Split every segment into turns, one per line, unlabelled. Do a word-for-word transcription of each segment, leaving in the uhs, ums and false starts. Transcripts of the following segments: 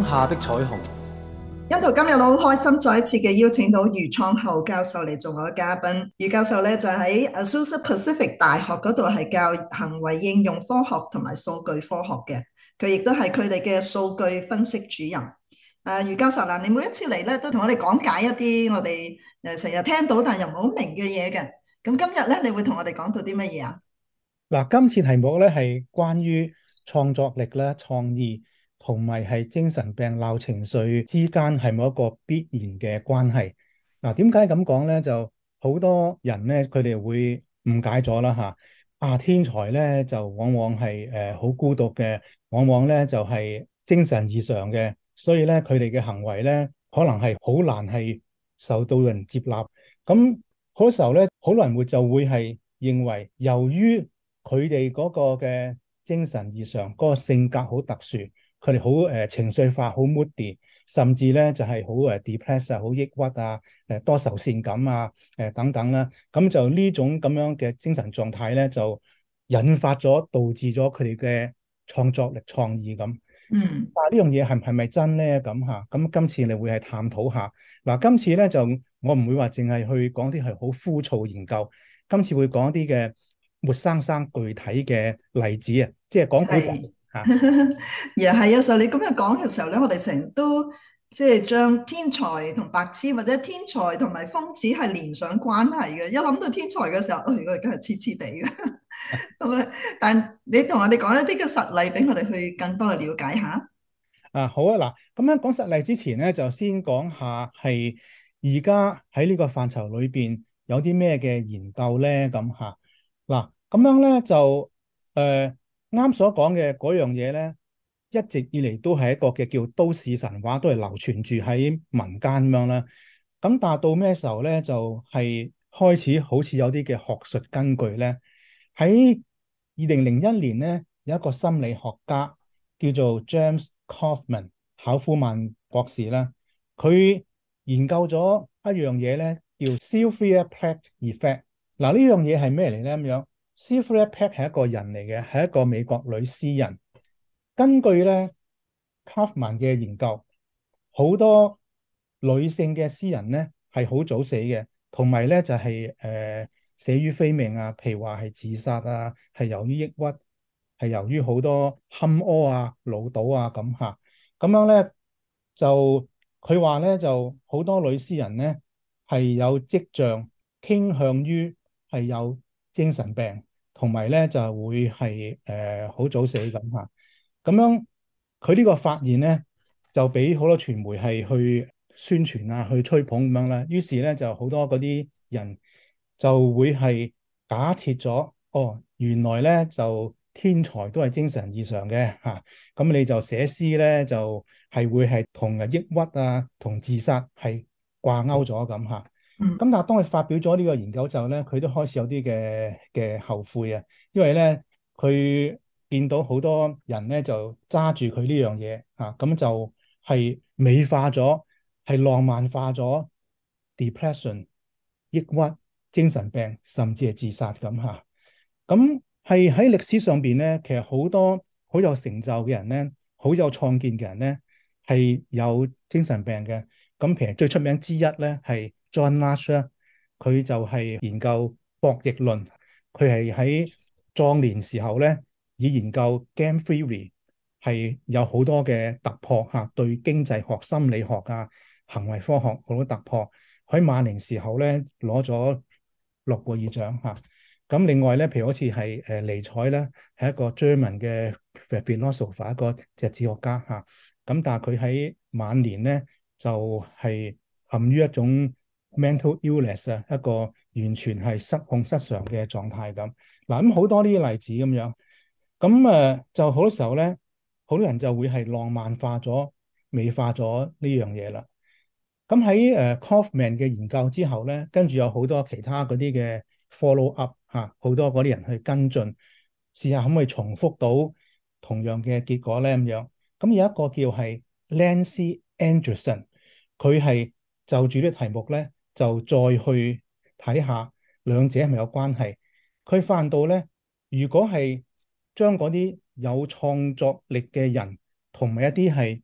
下的彩虹。
欣圖今日我好開心，再一次嘅邀請到余創厚教授嚟做我嘅嘉賓。余教授咧就喺 Azusa Pacific 大學嗰度係教行為應用科學同埋數據科學嘅，佢亦都係佢哋嘅數據分析主任。誒，余教授嗱，你每一次嚟咧都同我哋講解一啲我哋誒成日聽到但又唔好明嘅嘢嘅。咁今日咧，你會同我哋講到啲乜嘢啊？
嗱，今次題目咧係關於創作力啦、創意同埋係精神病鬧情緒之間係冇一個必然嘅關係。嗱，點解咁講咧？就好多人咧，佢哋會誤解咗啦嚇。啊，天才咧就往往係誒好孤獨嘅，往往咧就係精神異常嘅，所以咧佢哋嘅行為咧可能係好難係受到人接納。咁嗰時候咧，好多人會就會係認為，由於佢哋嗰個嘅精神異常，嗰個性格好特殊，佢哋好誒情緒化，好 moody，甚至咧就係好誒 depressed 啊，好抑鬱啊，誒多愁善感啊，誒等等啦。咁就呢種咁樣嘅精神狀態咧，就引發咗導致咗佢哋嘅創作力、創意咁。
嗯。
但係呢樣嘢係係咪真咧？咁嚇，咁今次你會係探討下。嗱，今次咧就我唔會話淨係去講啲係好枯燥研究，今次會講一啲嘅活生生具體嘅例子啊，即係講古仔
係，
嚇。
而係有時候你咁樣講嘅時候咧，我哋成日都即係將天才同白痴或者天才同埋瘋子係連上關係嘅。一諗到天才嘅時候，哎，我而家係痴痴地嘅。咁啊，但你同我哋講一啲嘅實例俾我哋去更多嘅了解下。
啊，好啊，嗱，咁樣講實例之前咧，就先講下係而家喺呢個範疇裏邊有啲咩嘅研究咧，咁嚇。嗱，咁樣咧就誒啱所講嘅嗰樣嘢咧，一直以嚟都係一個嘅叫都市神話，都係流傳住喺民間咁樣啦。咁但係到咩時候咧，就係開始好似有啲嘅學術根據咧。喺二零零一年咧，有一個心理學家叫做 James Kaufman 考夫曼博士啦，佢研究咗一樣嘢咧，叫 Sylvia Plath Effect。嗱，呢樣嘢係咩嚟咧？咁樣 Sylvia Plath 係一個人嚟嘅，係一個美國女詩人。根據咧 Kaufman 嘅研究，好多女性嘅詩人咧係好早死嘅，同埋咧就係、是、誒、呃、死於非命啊，譬如話係自殺啊，係由於抑鬱，係由於好多坎坷啊、潦倒啊咁嚇。咁樣咧就佢話咧就好多女詩人咧係有跡象傾向於係有精神病，同埋咧就會係誒好早死咁嚇。咁樣佢呢個發現咧，就俾好多傳媒係去宣傳啊，去吹捧咁樣啦。於是咧就好多嗰啲人就會係假設咗，哦，原來咧就天才都係精神異常嘅嚇。咁你就寫詩咧就係會係同誒抑鬱啊、同自殺係掛鈎咗咁嚇。
嗯。
咁但係當佢發表咗呢個研究之後咧，佢都開始有啲嘅嘅後悔啊，因為咧佢見到好多人咧就揸住佢呢樣嘢啊，咁就係美化咗，係浪漫化咗 depression、抑鬱、精神病，甚至係自殺咁嚇。咁係喺歷史上邊咧，其實好多好有成就嘅人咧，好有創建嘅人咧，係有精神病嘅。咁其實最出名之一咧係 John Nash，佢就係研究博弈論，佢係喺壯年時候咧，以研究 game theory 係有好多嘅突破嚇，對經濟學、心理學啊、行為科學好多突破。喺晚年時候咧，攞咗諾貝爾獎嚇。咁另外咧，譬如好似係誒尼采咧，係一個 German 嘅 philosopher，一個哲學家嚇。咁但係佢喺晚年咧，就係、是、陷於一種 mental illness 啊，一個完全係失控失常嘅狀態咁。嗱，咁好多呢啲例子咁樣。咁誒就好多時候咧，好多人就會係浪漫化咗、美化咗呢樣嘢啦。咁喺誒 Kaufman 嘅研究之後咧，跟住有好多其他嗰啲嘅 follow up 嚇，好多嗰啲人去跟進，試下可唔可以重複到同樣嘅結果咧咁樣。咁有一個叫係 Nancy Andreasen，佢係就住啲題目咧，就再去睇下兩者係咪有關係。佢發現到咧，如果係將嗰啲有創作力嘅人同埋一啲係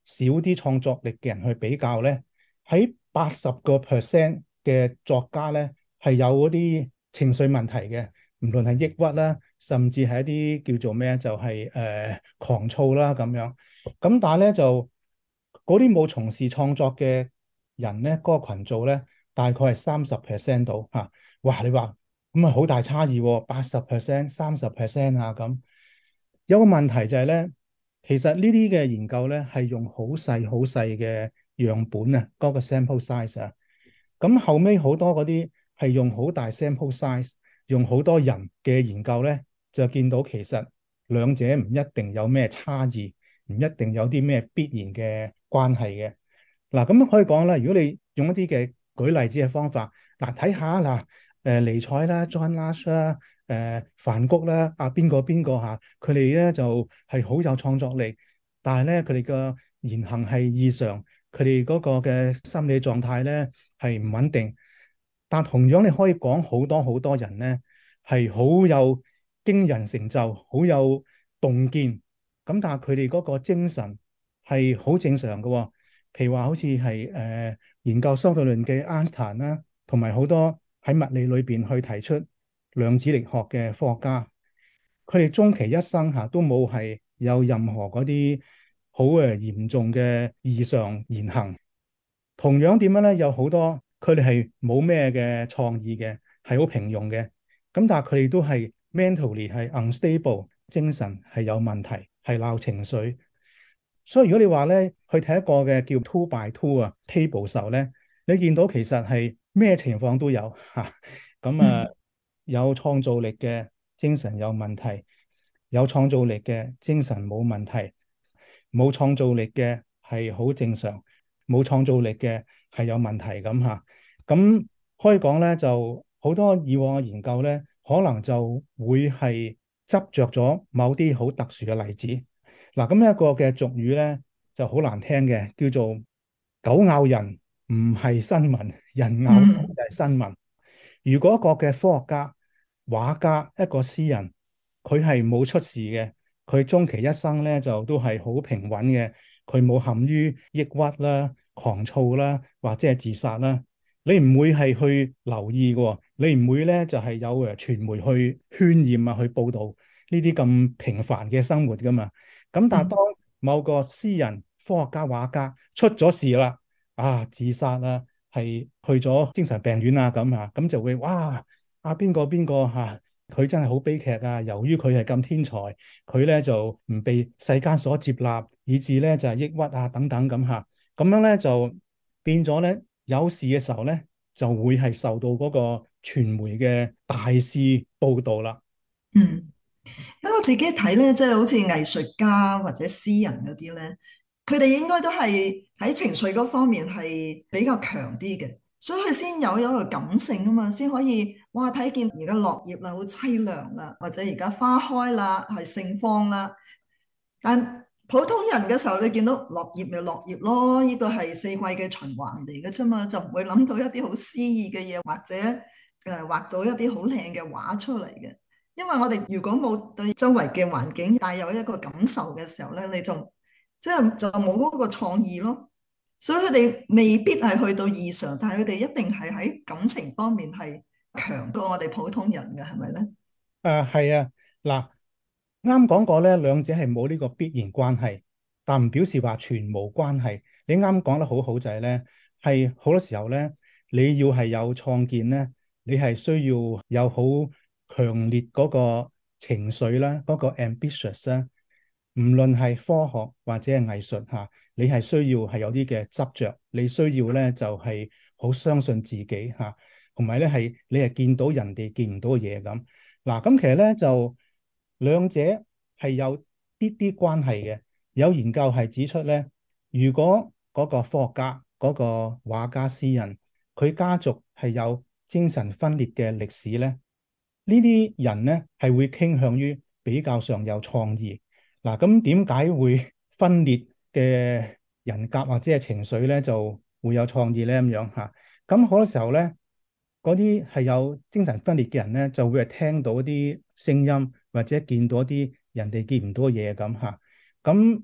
少啲創作力嘅人去比較咧，喺八十個 percent 嘅作家咧係有嗰啲情緒問題嘅，唔論係抑鬱啦，甚至係一啲叫做咩就係、是、誒、呃、狂躁啦咁樣。咁但係咧就嗰啲冇從事創作嘅人咧，嗰、那個群組咧大概係三十 percent 到嚇。哇！你話咁啊好大差異喎，八十 percent、三十 percent 啊咁。有個問題就係咧，其實呢啲嘅研究咧係用好細好細嘅樣本啊，嗰個 sample size 啊。咁後尾好多嗰啲係用好大 sample size，用好多人嘅研究咧，就見到其實兩者唔一定有咩差異，唔一定有啲咩必然嘅關係嘅。嗱，咁可以講啦，如果你用一啲嘅舉例子嘅方法，嗱睇下嗱，誒尼采啦、John Nash 啦、誒梵谷啦、啊邊個邊個嚇，佢哋咧就係好有創作力，但係咧佢哋嘅言行係異常，佢哋嗰個嘅心理狀態咧係唔穩定。但同樣你可以講好多好多人咧係好有驚人成就，好有洞見，咁但係佢哋嗰個精神係好正常嘅喎。譬如話好似係誒研究相對論嘅 Einstein 啦，同埋好多喺物理裏邊去提出量子力學嘅科學家，佢哋終其一生嚇都冇係有任何嗰啲好誒嚴重嘅異常言行。同樣點樣咧？有好多佢哋係冇咩嘅創意嘅，係好平庸嘅。咁但係佢哋都係 mentally 係 unstable，精神係有問題，係鬧情緒。所以如果你話咧去睇一個嘅叫 two by two 啊 table 時候咧，你見到其實係咩情況都有嚇。咁啊，
嗯
有創造力嘅精神有問題，有創造力嘅精神冇問題，冇創造力嘅係好正常，冇創造力嘅係有問題咁嚇。咁可以講咧，就好多以往嘅研究咧，可能就會係執着咗某啲好特殊嘅例子。嗱，咁一個嘅俗語咧就好難聽嘅，叫做狗咬人唔係新聞，人咬狗就
嗯
係新聞。如果一個嘅科學家、畫家、一個詩人，佢係冇出事嘅，佢終其一生咧就都係好平穩嘅，佢冇陷於抑鬱啦、狂躁啦，或者係自殺啦，你唔會係去留意嘅，你唔會咧就係有誒傳媒去渲染啊，去報導呢啲咁平凡嘅生活噶嘛。咁但係當
嗯
某個詩人、科學家、畫家出咗事啦，啊自殺啦，係去咗精神病院啊咁啊，咁就會哇啊邊個邊個嚇，佢真係好悲劇啊！由於佢係咁天才，佢咧就唔被世間所接納，以致咧就係抑鬱啊等等咁嚇，咁樣咧就變咗咧有事嘅時候咧就會係受到嗰個傳媒嘅大肆報導啦。
嗯。咁我自己睇咧，即係好似藝術家或者詩人嗰啲咧，佢哋應該都係喺情緒嗰方面係比較強啲嘅，所以佢先有一個感性啊嘛，先可以哇睇見而家落葉啦，好凄涼啦，或者而家花開啦，係盛放啦。但普通人嘅時候，你見到落葉咪落葉咯，呢個係四季嘅循環嚟嘅啫嘛，就唔會諗到一啲好詩意嘅嘢，或者誒畫咗一啲好靚嘅畫出嚟嘅。因為我哋如果冇對周圍嘅環境帶有一個感受嘅時候咧，你就即係就冇嗰個創意咯。所以佢哋未必係去到異常，但係佢哋一定係喺感情方面係強過我哋普通人嘅，係咪咧？
誒係啊，嗱啱講過咧，兩者係冇呢個必然關係，但唔表示話全無關係。你啱講得好好就係咧，係好多時候咧，你要係有創建咧，你係需要有好強烈嗰個情緒啦，嗰個 ambitious 啦，唔論係科學或者係藝術嚇，你係需要係有啲嘅執着，你需要咧就係好相信自己嚇，同埋咧係你係見到人哋見唔到嘅嘢咁。嗱，咁其實咧就兩者係有啲啲關係嘅。有研究係指出咧，如果嗰個科學家、嗰個畫家、詩人，佢家族係有精神分裂嘅歷史咧，呢啲人咧係會傾向於比較上有創意。嗱，咁點解會分裂嘅人格或者係情緒咧就會有創意咧咁樣嚇？咁好多時候咧，嗰啲係有精神分裂嘅人咧，就會係聽到一啲聲音或者見到一啲人哋見唔到嘅嘢咁嚇。咁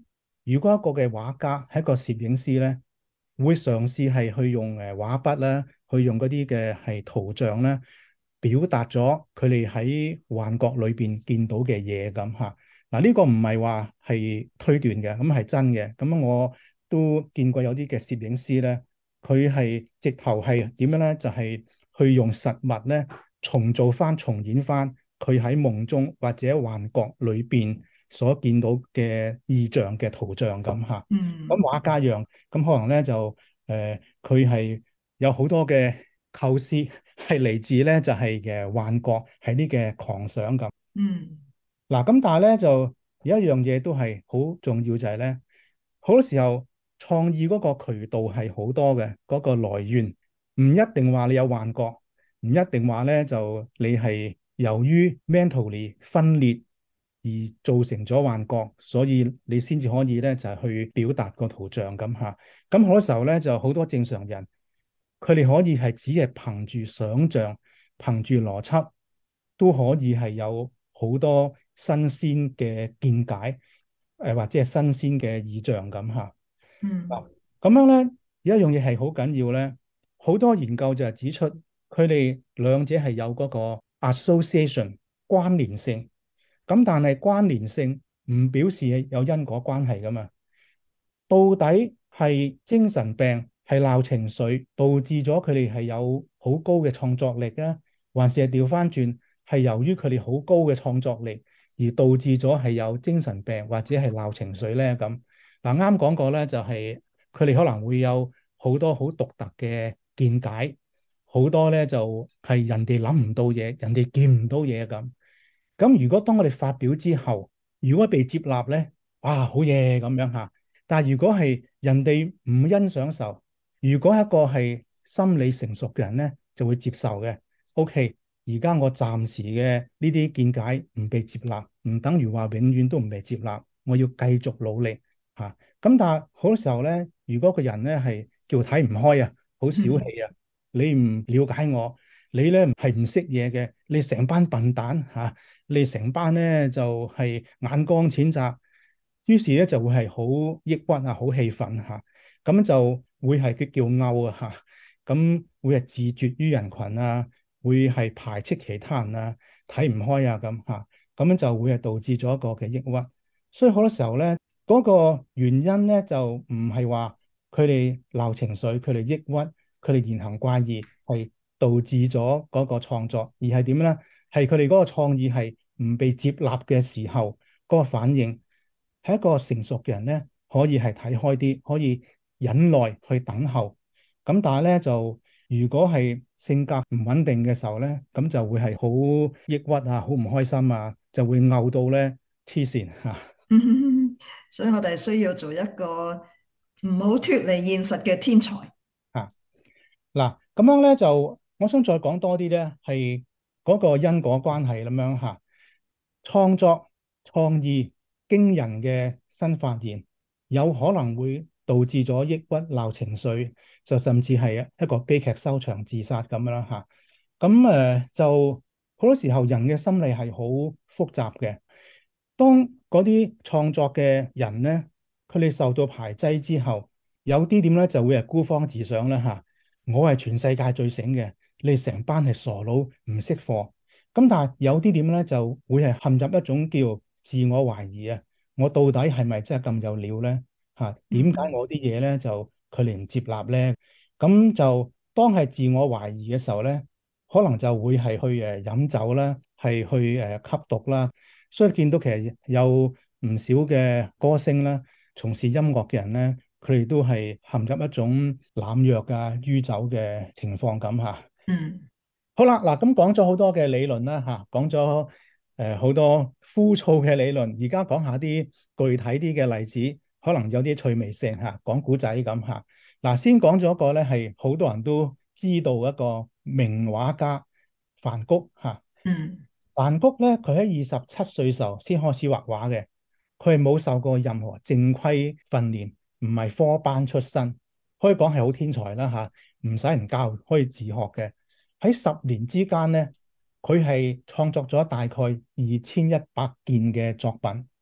如果一個嘅畫家係一個攝影師咧，會嘗試係去用誒畫筆啦，去用嗰啲嘅係圖像咧，表達咗佢哋喺幻覺裏邊見到嘅嘢咁嚇。嗱，呢個唔係話係推斷嘅，咁係真嘅。咁我都見過有啲嘅攝影師咧，佢係直頭係點樣咧？就係去用實物咧，重做翻、重演翻佢喺夢中或者幻覺裏邊所見到嘅意象嘅圖像咁嚇。咁
嗯
畫家一樣，咁可能咧就誒，佢、呃、係有好多嘅構思係嚟自咧，就係、是、嘅幻覺，係呢嘅狂想咁。
嗯
嗱，咁但係咧就有一樣嘢都係好重要，就係咧好多時候創意嗰個渠道係好多嘅，嗰、個來源唔一定話你有幻覺，唔一定話咧就你係由於 mentally 分裂而造成咗幻覺，所以你先至可以咧就係去表達個圖像咁嚇。咁好多時候咧就好多正常人，佢哋可以係只係憑住想像、憑住邏輯，都可以係有好多新鮮嘅見解，誒或者係新鮮嘅意象咁嚇。嗱，
嗯
咁樣咧有一樣嘢係好緊要咧，好多研究就係指出佢哋兩者係有嗰個 association 關聯性。咁但係關聯性唔表示有因果關係噶嘛？到底係精神病係鬧情緒導致咗佢哋係有好高嘅創作力啊，還是係調翻轉係由於佢哋好高嘅創作力而導致咗係有精神病或者係鬧情緒咧？咁嗱，啱講過咧，就係佢哋可能會有好多好獨特嘅見解，好多咧就係人哋諗唔到嘢，人哋見唔到嘢咁。咁如果當我哋發表之後，如果被接納咧，哇，好嘢咁樣嚇。但係如果係人哋唔欣賞受，如果一個係心理成熟嘅人咧，就會接受嘅。OK，而家我暫時嘅呢啲見解唔被接納，唔等於話永遠都唔被接納。我要繼續努力嚇。咁但係好多時候咧，如果個人咧係叫睇唔開啊，好小
嗯
氣啊，你唔了解我，你咧係唔識嘢嘅，你成班笨蛋嚇。你成班咧就係眼光淺窄，於是咧就會係好抑鬱啊，好氣憤嚇，咁就會係佢叫勾啊嚇，咁會係自絕於人群啊，會係排斥其他人啊，睇唔開啊咁嚇，咁樣就會係導致咗一個嘅抑鬱。所以好多時候咧，嗰個原因咧就唔係話佢哋鬧情緒，佢哋抑鬱，佢哋言行怪異，係導致咗嗰個創作，而係點咧？係佢哋嗰個創意係唔被接納嘅時候，嗰個反應係一個成熟嘅人咧，可以係睇開啲，可以忍耐去等候。咁但係咧就如果係性格唔穩定嘅時候咧，咁就會係好抑鬱啊，好唔開心啊，就會嘔到咧黐線嚇。
嗯，所以我哋需要做一個唔好脫離現實嘅天才。
嚇嗱，咁樣咧就我想再講多啲咧，係嗰個因果關係咁樣嚇。創作創意驚人嘅新發現，有可能會導致咗抑鬱鬧情緒，就甚至係一個悲劇收場自殺咁樣啦嚇。咁誒、呃、就好多時候人嘅心理係好複雜嘅。當嗰啲創作嘅人咧，佢哋受到排擠之後，有啲點咧就會係孤芳自賞啦嚇。我係全世界最醒嘅，你哋成班係傻佬，唔識貨。咁但係有啲點咧就會係陷入一種叫自我懷疑啊！我到底係咪真係咁有料咧？嚇，點解
嗯
我啲嘢咧就佢哋唔接納咧？咁就當係自我懷疑嘅時候咧，可能就會係去誒飲酒啦，係去誒吸毒啦。所以見到其實有唔少嘅歌星啦，從事音樂嘅人咧，佢哋都係陷入一種濫藥啊、酗酒嘅情況咁嚇。
嗯
好啦，嗱咁講咗好多嘅理論啦，嚇，講咗誒好多枯燥嘅理論，而家講下啲具體啲嘅例子，可能有啲趣味性嚇，講古仔咁嚇。嗱，先講咗一個咧，係好多人都知道一個名畫家梵谷嚇。
嗯
梵谷咧，佢喺二十七歲時候先開始畫畫嘅，佢係冇受過任何正規訓練，唔係科班出身，可以講係好天才啦嚇，唔使人教，可以自學嘅。喺十年之間咧，佢係創作咗大概二千一百件嘅作品，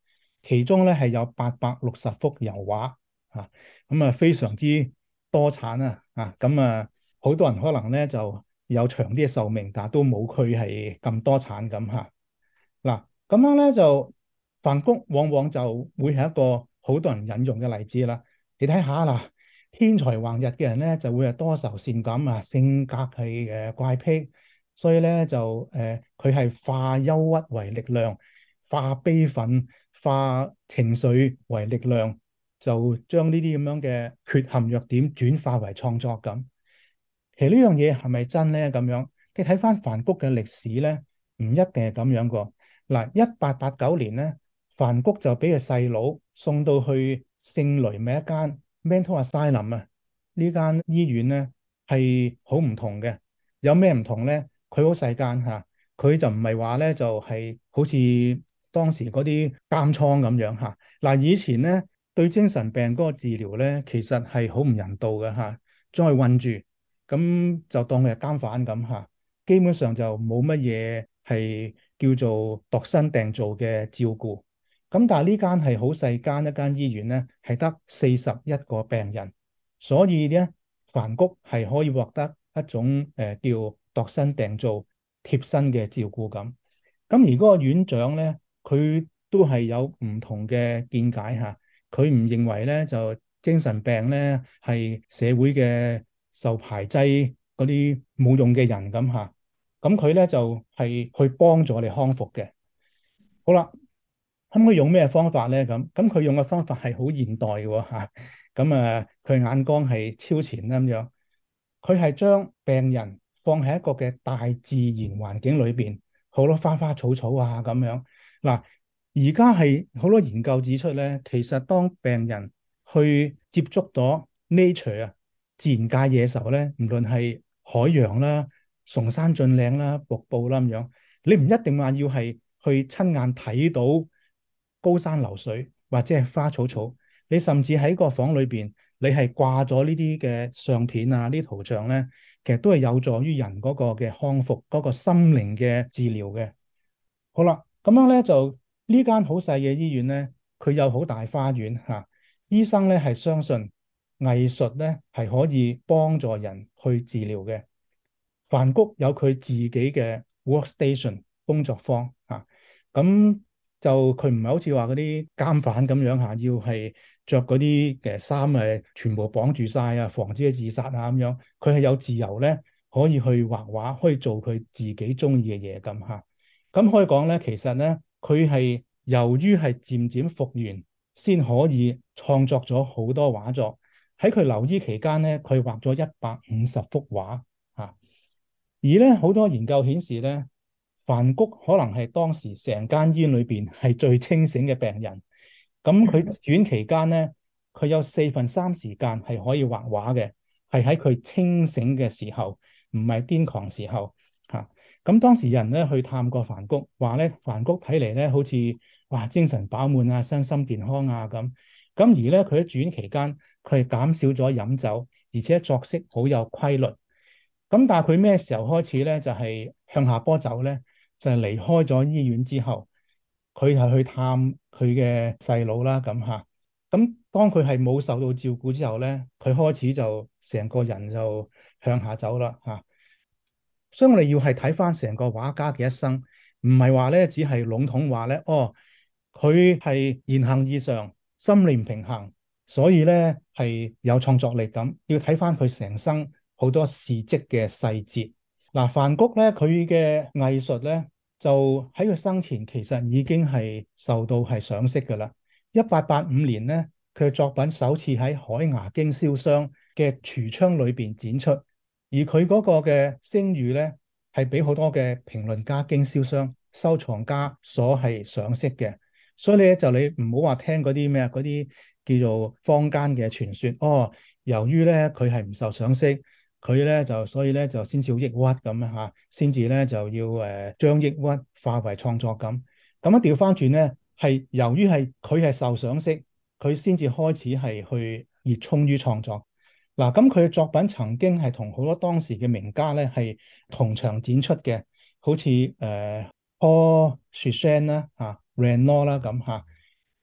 其中咧係有八百六十幅油畫啊，咁啊非常之多產啊，啊咁啊好多人可能咧就有長啲嘅壽命，但係都冇佢係咁多產咁嚇。嗱，咁樣咧就梵谷往往就會係一個好多人引用嘅例子啦。你睇下啦，天才橫溢嘅人咧就會係多愁善感啊，性格係誒怪癖，所以咧就誒佢係化憂鬱為力量，化悲憤、化情緒為力量，就將呢啲咁樣嘅缺陷弱點轉化為創作咁。其實呢樣嘢係咪真咧？咁樣你睇翻梵谷嘅歷史咧，唔一定係咁樣個。嗱，一八八九年咧，梵谷就俾佢細佬送到去聖雷米一間 mental asylum 啊，呢間醫院咧係好唔同嘅。有咩唔同咧？佢好細間嚇，佢就唔係話咧就係、是、好似當時嗰啲監倉咁樣嚇。嗱，以前咧對精神病嗰個治療咧，其實係好唔人道嘅嚇，將佢韞住。咁就當佢係監犯咁嚇，基本上就冇乜嘢係叫做度身訂造嘅照顧。咁但係呢間係好細間一間醫院咧，係得四十一個病人，所以咧梵谷係可以獲得一種誒、呃、叫度身訂造貼身嘅照顧咁。咁而嗰個院長咧，佢都係有唔同嘅見解嚇，佢唔認為咧就精神病咧係社會嘅受排擠嗰啲冇用嘅人咁嚇，咁佢咧就係、是、去幫助我哋康復嘅。好啦，咁佢用咩方法咧？咁咁佢用嘅方法係好現代嘅喎嚇，咁啊佢眼光係超前啦咁樣，佢係將病人放喺一個嘅大自然環境裏邊，好多花花草草啊咁樣。嗱，而家係好多研究指出咧，其實當病人去接觸到 nature 啊，自然界嘢嘅時候咧，無論係海洋啦、崇山峻嶺啦、瀑布啦咁樣，你唔一定話要係去親眼睇到高山流水或者係花草草，你甚至喺個房裏邊，你係掛咗呢啲嘅相片啊、呢啲圖像咧，其實都係有助於人嗰個嘅康復、嗰個心靈嘅治療嘅。好啦，咁樣咧就呢間好細嘅醫院咧，佢有好大花園嚇、啊，醫生咧係相信藝術咧係可以幫助人去治療嘅。梵谷有佢自己嘅 workstation 工作坊嚇，咁、啊、就佢唔係好似話嗰啲監犯咁樣嚇、啊，要係着嗰啲嘅衫誒，全部綁住晒啊，防止佢自殺啊咁樣。佢係有自由咧，可以去畫畫，可以做佢自己中意嘅嘢咁嚇。咁、啊、可以講咧，其實咧，佢係由於係漸漸復原，先可以創作咗好多畫作。喺佢留醫期間咧，佢畫咗一百五十幅畫嚇。啊而咧好多研究顯示咧，梵谷可能係當時成間醫院裏邊係最清醒嘅病人。咁佢住院期間咧，佢有四分三時間係可以畫畫嘅，係喺佢清醒嘅時候，唔係癲狂時候嚇。咁、啊、當時人咧去探過梵谷，話咧梵谷睇嚟咧好似哇精神飽滿啊，身心健康啊咁。咁而咧佢喺住院期間，佢係減少咗飲酒，而且作息好有規律。咁但係佢咩時候開始咧？就係、是、向下坡走咧，就係、是、離開咗醫院之後，佢係去探佢嘅細佬啦。咁嚇，咁當佢係冇受到照顧之後咧，佢開始就成個人就向下走啦嚇。所以我哋要係睇翻成個畫家嘅一生，唔係話咧只係籠統話咧，哦，佢係言行異常，心理唔平衡，所以咧係有創作力咁。要睇翻佢成生好多事蹟嘅細節。嗱，梵谷咧，佢嘅藝術咧，就喺佢生前其實已經係受到係賞識噶啦。一八八五年咧，佢嘅作品首次喺海牙經銷商嘅櫥窗裏邊展出。而佢嗰個嘅聲譽咧，係俾好多嘅評論家、經銷商、收藏家所係賞識嘅。所以咧就你唔好話聽嗰啲咩啊，嗰啲叫做坊間嘅傳說。哦，由於咧佢係唔受賞識，佢咧就所以咧就先至抑鬱咁啊嚇，先至咧就要誒將抑鬱化為創作咁。咁樣調翻轉咧，係由於係佢係受賞識，佢先至開始係去熱衷於創作。嗱，咁佢嘅作品曾經係同好多當時嘅名家咧係同場展出嘅，好似誒 Paul Cézanne 啦、嚇 Renoir 啦咁嚇。咁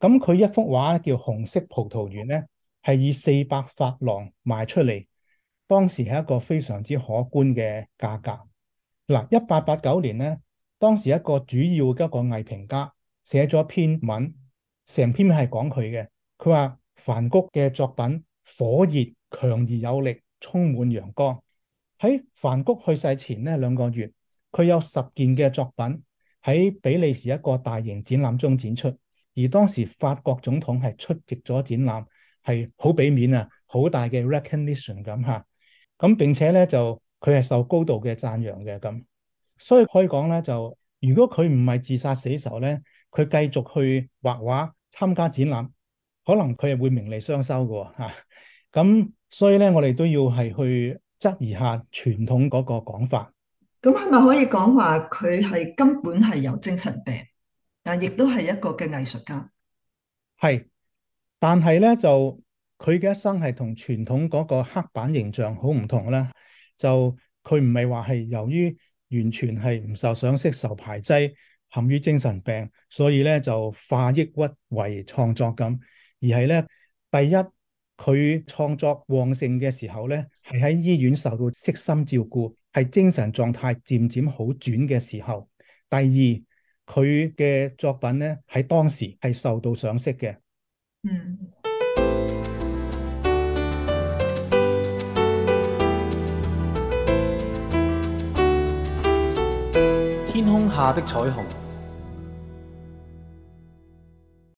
咁佢一幅畫叫《紅色葡萄園》咧，係以四百法郎賣出嚟，當時係一個非常之可觀嘅價格。嗱，一八八九年咧，當時一個主要嘅一個藝評家寫咗篇文，成篇係講佢嘅。佢話梵谷嘅作品火熱、強而有力，充滿陽光。喺梵谷去世前呢兩個月，佢有十件嘅作品喺比利時一個大型展覽中展出，而當時法國總統係出席咗展覽，係好俾面啊，好大嘅 recognition 咁吓。咁並且咧就佢係受高度嘅讚揚嘅咁，所以可以講咧就如果佢唔係自殺死囚咧，佢繼續去畫畫參加展覽，可能佢係會名利雙收嘅吓。咁所以咧我哋都要係去質疑下傳統嗰個講法。
咁係咪可以講話佢係根本係有精神病，但亦都係一個嘅藝術家？
係，但係咧就佢嘅一生係同傳統嗰個刻板形象好唔同啦。就佢唔係話係由於完全係唔受賞識、受排擠、陷於精神病，所以咧就化抑鬱為創作咁，而係咧第一佢創作旺盛嘅時候咧，係喺醫院受到悉心照顧，係精神狀態漸漸好轉嘅時候。第二，佢嘅作品咧喺當時係受到賞識嘅。
嗯。
天空下的彩虹。